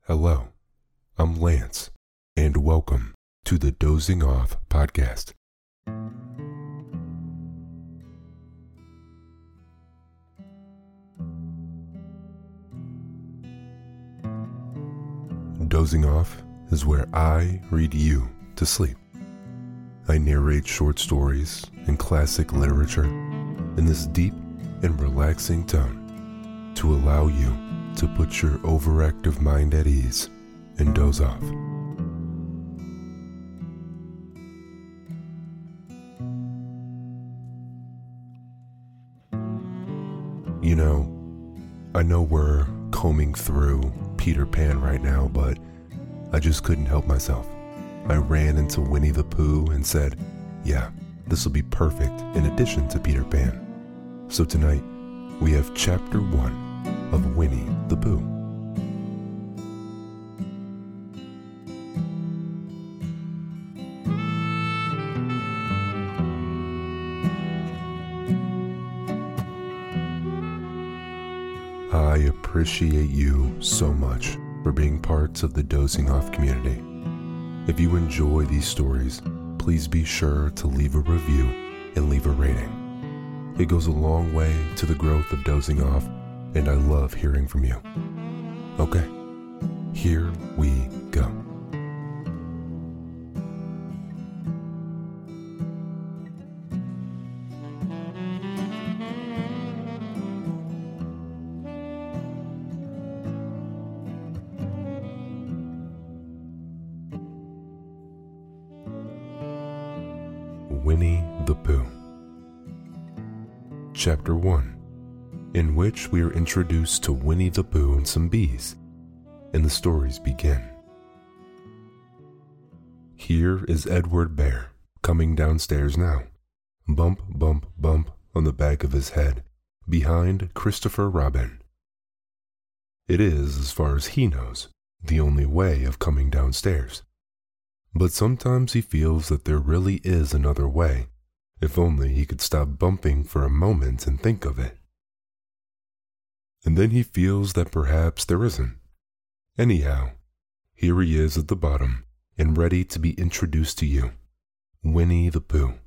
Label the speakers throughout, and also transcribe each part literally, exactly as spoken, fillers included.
Speaker 1: Hello, I'm Lance, and welcome to the Dozing Off Podcast. Dozing Off is where I read you to sleep. I narrate short stories and classic literature in this deep and relaxing tone to allow you to put your overactive mind at ease and doze off. You know, I know we're combing through Peter Pan right now, but I just couldn't help myself. I ran into Winnie the Pooh and said, yeah, this will be perfect in addition to Peter Pan. So tonight, we have chapter one of Winnie the Pooh. I appreciate you so much for being parts of the Dozing Off community. If you enjoy these stories, please be sure to leave a review and leave a rating. It goes a long way to the growth of Dozing Off, and I love hearing from you. Okay, here we go. Winnie the Pooh. Chapter one, in which we are introduced to Winnie the Pooh and some bees, and the stories begin. Here is Edward Bear coming downstairs now, bump, bump, bump on the back of his head, behind Christopher Robin. It is, as far as he knows, the only way of coming downstairs. But sometimes he feels that there really is another way, if only he could stop bumping for a moment and think of it. And then he feels that perhaps there isn't. Anyhow, here he is at the bottom and ready to be introduced to you, Winnie the Pooh.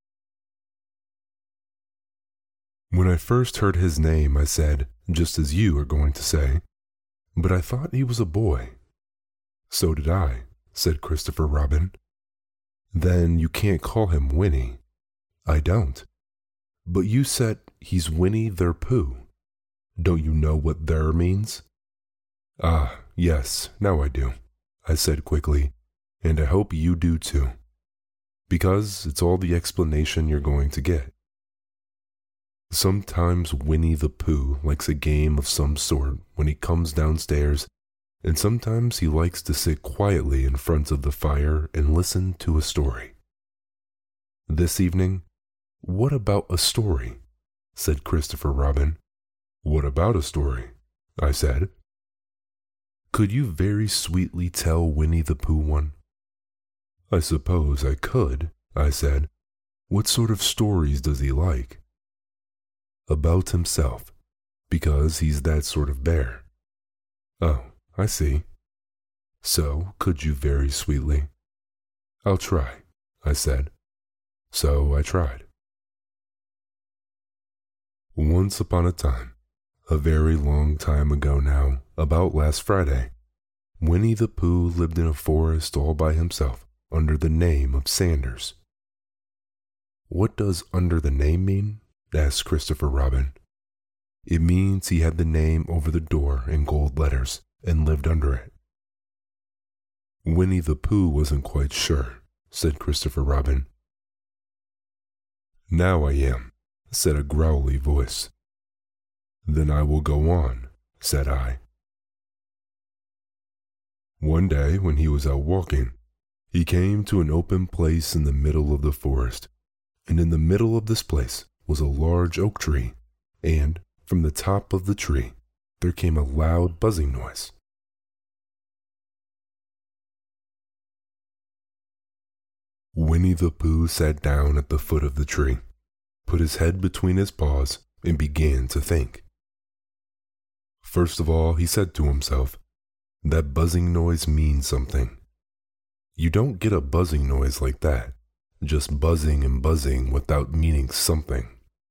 Speaker 1: When I first heard his name, I said, just as you are going to say, but I thought he was a boy. So did I, said Christopher Robin. Then you can't call him Winnie. I don't. But you said he's Winnie the Pooh. Don't you know what there means? Ah, yes, now I do, I said quickly, and I hope you do too. Because it's all the explanation you're going to get. Sometimes Winnie the Pooh likes a game of some sort when he comes downstairs, and sometimes he likes to sit quietly in front of the fire and listen to a story. This evening, what about a story? Said Christopher Robin. What about a story? I said. Could you very sweetly tell Winnie the Pooh one? I suppose I could, I said. What sort of stories does he like? About himself, because he's that sort of bear. Oh, I see. So, could you very sweetly? I'll try, I said. So I tried. Once upon a time, a very long time ago now, about last Friday, Winnie the Pooh lived in a forest all by himself under the name of Sanders. What does under the name mean? Asked Christopher Robin. It means he had the name over the door in gold letters and lived under it. Winnie the Pooh wasn't quite sure, said Christopher Robin. Now I am, said a growly voice. Then I will go on, said I. One day when he was out walking, he came to an open place in the middle of the forest, and in the middle of this place was a large oak tree, and from the top of the tree there came a loud buzzing noise. Winnie the Pooh sat down at the foot of the tree, put his head between his paws, and began to think. First of all, he said to himself, That buzzing noise means something. You don't get a buzzing noise like that, just buzzing and buzzing without meaning something.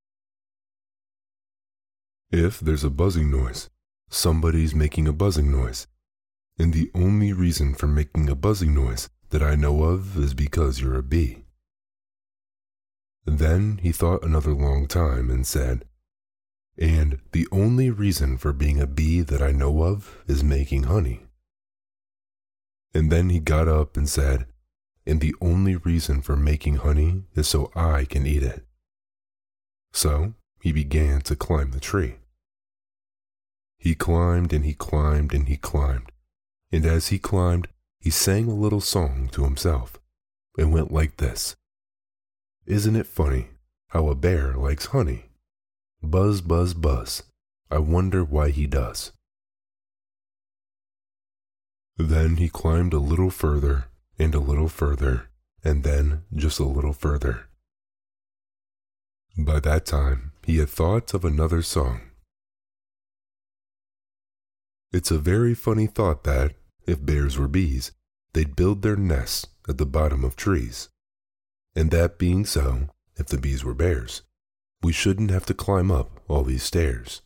Speaker 1: If there's a buzzing noise, somebody's making a buzzing noise, and the only reason for making a buzzing noise that I know of is because you're a bee. Then he thought another long time and said, and the only reason for being a bee that I know of is making honey. And then he got up and said, and the only reason for making honey is so I can eat it. So he began to climb the tree. He climbed and he climbed and he climbed, and as he climbed, he sang a little song to himself. It went like this. Isn't it funny how a bear likes honey? Buzz, buzz, buzz. I wonder why he does. Then he climbed a little further and a little further, and then just a little further. By that time, he had thought of another song. It's a very funny thought that, if bears were bees, they'd build their nests at the bottom of trees. And that being so, if the bees were bears, we shouldn't have to climb up all these stairs.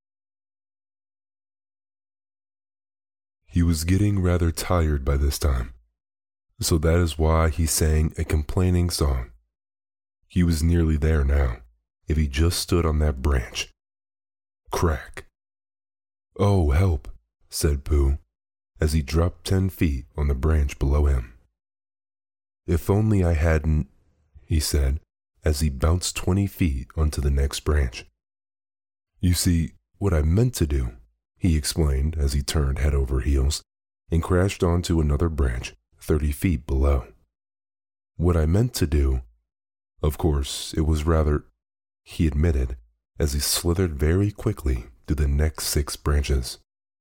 Speaker 1: He was getting rather tired by this time, so that is why he sang a complaining song. He was nearly there now, if he just stood on that branch. Crack! Oh, help! Said Pooh, as he dropped ten feet on the branch below him. If only I hadn't, he said, as he bounced twenty feet onto the next branch. You see, what I meant to do, he explained as he turned head over heels and crashed onto another branch thirty feet below. What I meant to do, of course, it was rather, he admitted, as he slithered very quickly through the next six branches.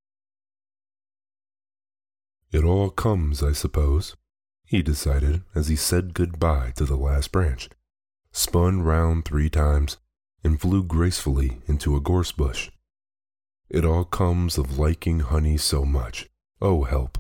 Speaker 1: It all comes, I suppose, he decided as he said goodbye to the last branch, spun round three times, and flew gracefully into a gorse bush. It all comes of liking honey so much. Oh, help!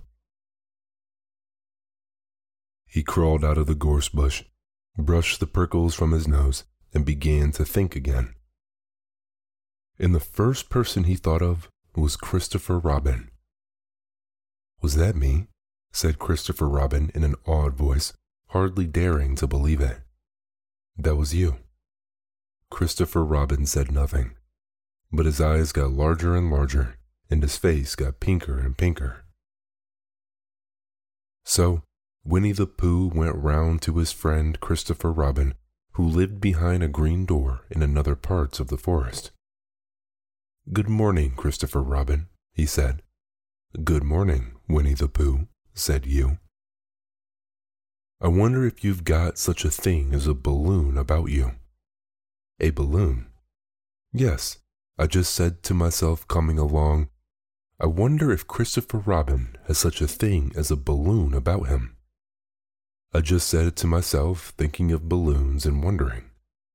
Speaker 1: He crawled out of the gorse bush, brushed the prickles from his nose, and began to think again. And the first person he thought of was Christopher Robin. Was that me? Said Christopher Robin in an awed voice, hardly daring to believe it. That was you. Christopher Robin said nothing, but his eyes got larger and larger, and his face got pinker and pinker. So, Winnie the Pooh went round to his friend Christopher Robin, who lived behind a green door in another part of the forest. Good morning, Christopher Robin, he said. Good morning, Winnie the Pooh, said you. I wonder if you've got such a thing as a balloon about you. A balloon? Yes, I just said to myself coming along, I wonder if Christopher Robin has such a thing as a balloon about him. I just said it to myself thinking of balloons and wondering.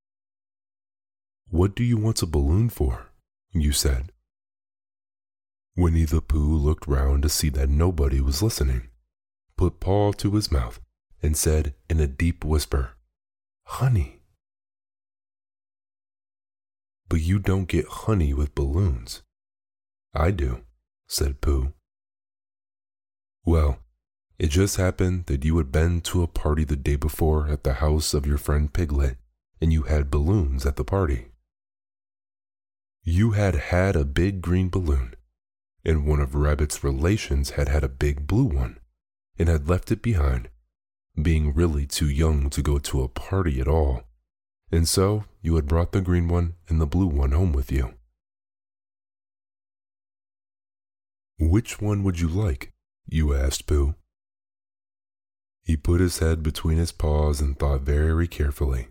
Speaker 1: What do you want a balloon for? You said. Winnie the Pooh looked round to see that nobody was listening, put paw to his mouth, and said in a deep whisper, Honey. But you don't get honey with balloons. I do, said Pooh. Well, it just happened that you had been to a party the day before at the house of your friend Piglet, and you had balloons at the party. You had had a big green balloon, and one of Rabbit's relations had had a big blue one, and had left it behind, being really too young to go to a party at all, and so you had brought the green one and the blue one home with you. Which one would you like? You asked Pooh. He put his head between his paws and thought very carefully.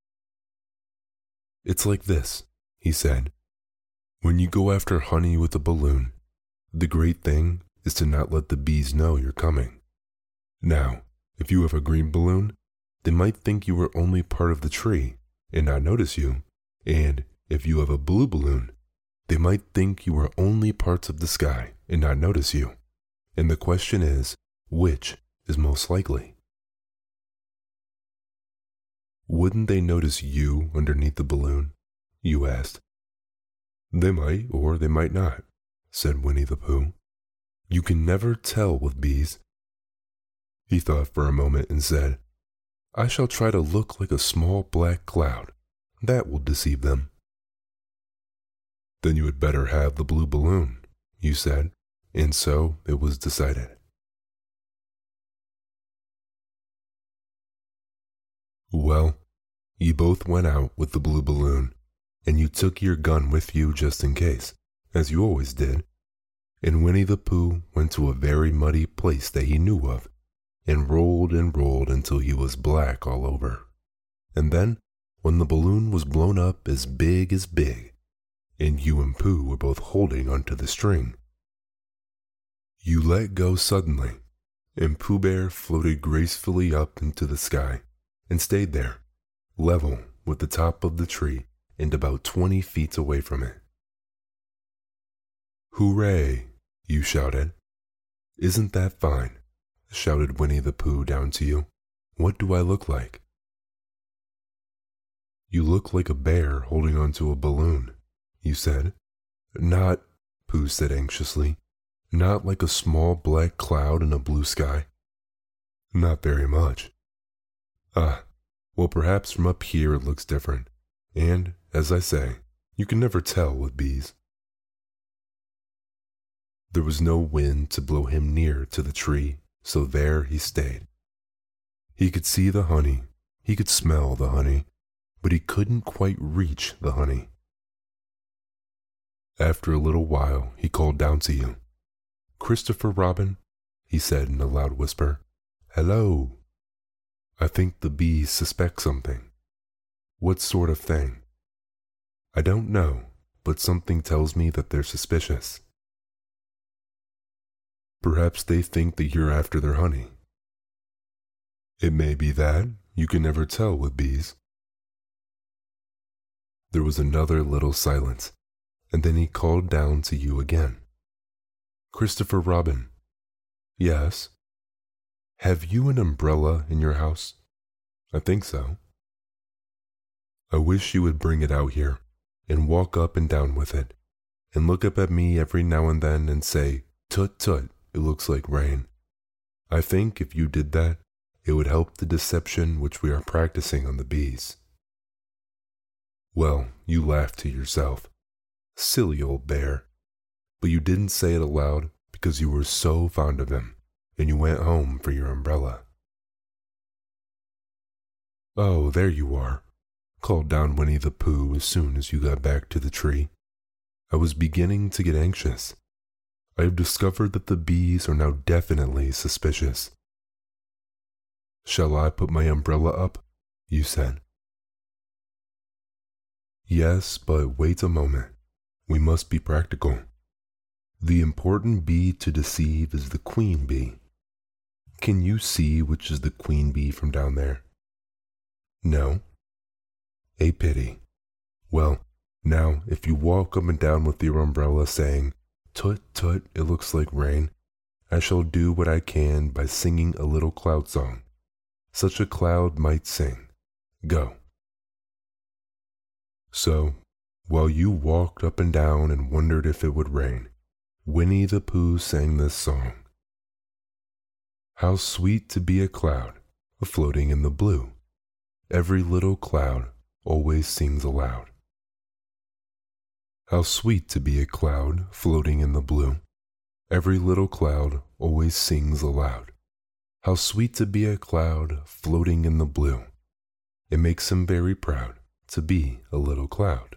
Speaker 1: It's like this, he said. When you go after honey with a balloon, the great thing is to not let the bees know you're coming. Now, if you have a green balloon, they might think you were only part of the tree and not notice you, and if you have a blue balloon, they might think you were only parts of the sky and not notice you. And the question is, which is most likely? Wouldn't they notice you underneath the balloon? You asked. They might, or they might not, said Winnie the Pooh. You can never tell with bees. He thought for a moment and said, I shall try to look like a small black cloud. That will deceive them. Then you had better have the blue balloon, you said, and so it was decided. Well, you both went out with the blue balloon, and you took your gun with you just in case, as you always did, and Winnie the Pooh went to a very muddy place that he knew of, and rolled and rolled until he was black all over. And then, when the balloon was blown up as big as big, and you and Pooh were both holding onto the string, you let go suddenly, and Pooh Bear floated gracefully up into the sky and stayed there, level with the top of the tree and about twenty feet away from it. Hooray! You shouted. Isn't that fine? Shouted Winnie the Pooh down to you. What do I look like? You look like a bear holding onto a balloon, you said. Not, Pooh said anxiously, not like a small black cloud in a blue sky. Not very much. Ah, well perhaps from up here it looks different, and, as I say, you can never tell with bees. There was no wind to blow him near to the tree, so there he stayed. He could see the honey, he could smell the honey, but he couldn't quite reach the honey. After a little while, he called down to you. Christopher Robin, he said in a loud whisper. Hello. I think the bees suspect something. What sort of thing? I don't know, but something tells me that they're suspicious. Perhaps they think that you're after their honey. It may be that. You can never tell with bees. There was another little silence, and then he called down to you again. Christopher Robin. Yes. Have you an umbrella in your house? I think so. I wish you would bring it out here and walk up and down with it, and look up at me every now and then and say, tut tut, it looks like rain. I think if you did that, it would help the deception which we are practicing on the bees. Well, you laughed to yourself. Silly old bear. But you didn't say it aloud because you were so fond of him, and you went home for your umbrella. Oh, there you are, called down Winnie the Pooh as soon as you got back to the tree. I was beginning to get anxious. I have discovered that the bees are now definitely suspicious. Shall I put my umbrella up? You said. Yes, but wait a moment. We must be practical. The important bee to deceive is the queen bee. Can you see which is the queen bee from down there? No? A pity. Well, now if you walk up and down with your umbrella saying, tut tut, it looks like rain, I shall do what I can by singing a little cloud song. Such a cloud might sing. Go. So, while you walked up and down and wondered if it would rain, Winnie the Pooh sang this song. How sweet to be a cloud, floating in the blue. Every little cloud always sings aloud. How sweet to be a cloud, floating in the blue. Every little cloud always sings aloud. How sweet to be a cloud, floating in the blue. It makes him very proud to be a little cloud.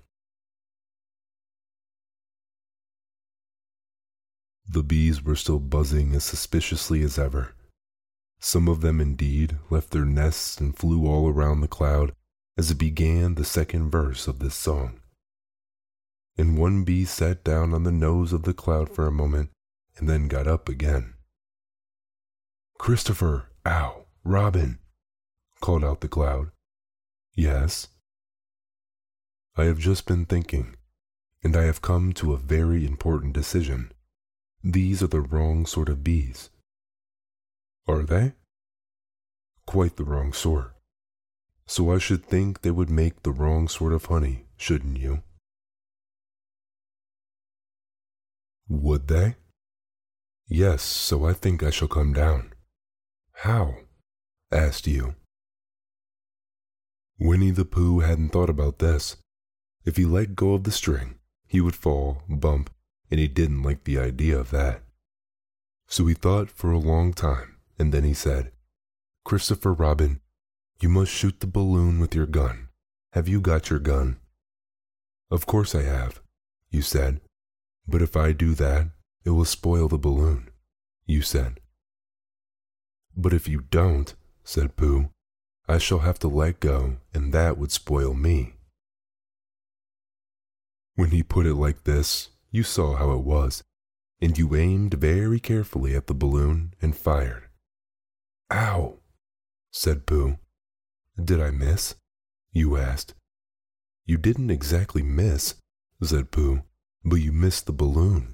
Speaker 1: The bees were still buzzing as suspiciously as ever. Some of them indeed left their nests and flew all around the cloud as it began the second verse of this song. And one bee sat down on the nose of the cloud for a moment and then got up again. Christopher, ow, Robin, called out the cloud. Yes? I have just been thinking, and I have come to a very important decision. These are the wrong sort of bees. Are they? Quite the wrong sort. So I should think they would make the wrong sort of honey, shouldn't you? Would they? Yes, so I think I shall come down. How? Asked you. Winnie the Pooh hadn't thought about this. If he let go of the string, he would fall, bump, and he didn't like the idea of that. So he thought for a long time, and then he said, Christopher Robin, you must shoot the balloon with your gun. Have you got your gun? Of course I have, you said. But if I do that, it will spoil the balloon, you said. But if you don't, said Pooh, I shall have to let go, and that would spoil me. When he put it like this, you saw how it was, and you aimed very carefully at the balloon and fired. Ow, said Pooh. Did I miss? You asked. You didn't exactly miss, said Pooh, but you missed the balloon.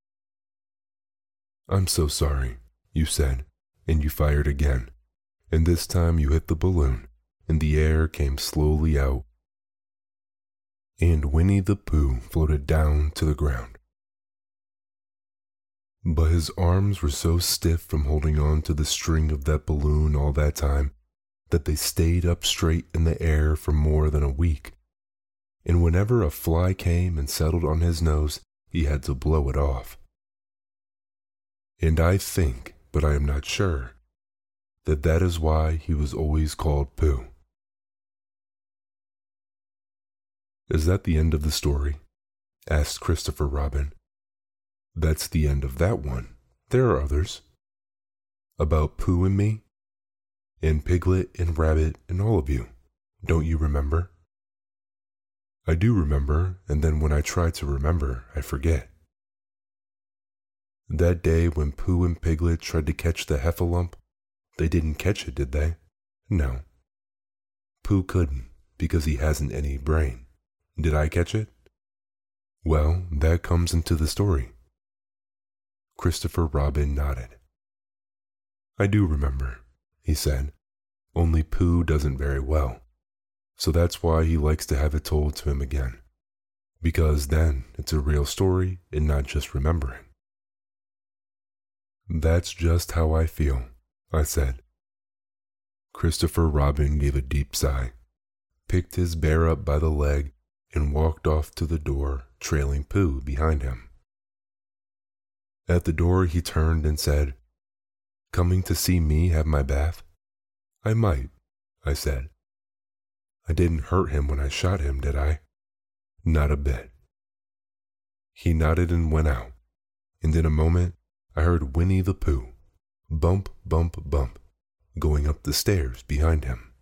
Speaker 1: I'm so sorry, you said, and you fired again, and this time you hit the balloon, and the air came slowly out. And Winnie the Pooh floated down to the ground. But his arms were so stiff from holding on to the string of that balloon all that time that they stayed up straight in the air for more than a week. And whenever a fly came and settled on his nose, he had to blow it off. And I think, but I am not sure, that that is why he was always called Pooh. Is that the end of the story? Asked Christopher Robin. That's the end of that one. There are others. About Pooh and me, and Piglet and Rabbit and all of you. Don't you remember? I do remember, and then when I try to remember, I forget. That day when Pooh and Piglet tried to catch the heffalump, they didn't catch it, did they? No. Pooh couldn't, because he hasn't any brain. Did I catch it? Well, that comes into the story. Christopher Robin nodded. I do remember, he said, only Pooh doesn't very well, so that's why he likes to have it told to him again, because then it's a real story and not just remembering. That's just how I feel, I said. Christopher Robin gave a deep sigh, picked his bear up by the leg, and walked off to the door, trailing Pooh behind him. At the door he turned and said, Coming to see me have my bath? I might, I said. I didn't hurt him when I shot him, did I? Not a bit. He nodded and went out, and in a moment I heard Winnie the Pooh, bump, bump, bump, going up the stairs behind him.